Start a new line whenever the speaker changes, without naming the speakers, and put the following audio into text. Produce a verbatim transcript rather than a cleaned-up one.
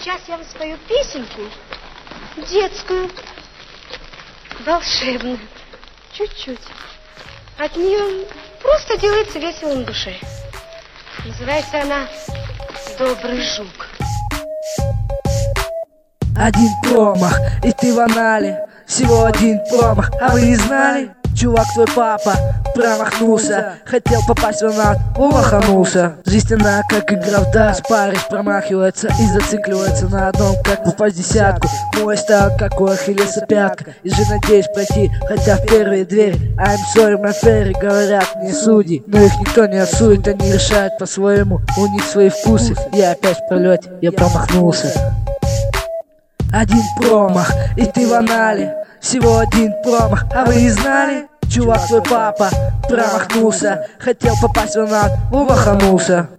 Сейчас я вам спою песенку детскую, волшебную, чуть-чуть. От нее просто делается весело на душе. Называется она «Добрый жук».
Один промах, и ты в анале. Всего один промах, а вы не знали? Чувак, твой папа промахнулся, хотел попасть в анал, умаханулся. Жизнь она как игра в дартс, парень промахивается и зацикливается на одном, как попасть в десятку. Мой стал как у Ахиллеса пятка, и же надеюсь пройти хотя в первые двери. I'm sorry, my fairy, говорят мне судьи, но их никто не осудит, они решают по-своему, у них свои вкусы. Я опять в пролете, я промахнулся. Один промах, и ты в анале. Всего один промах, а вы не знали? Чувак, твой папа промахнулся, хотел попасть в анал, умаханулся.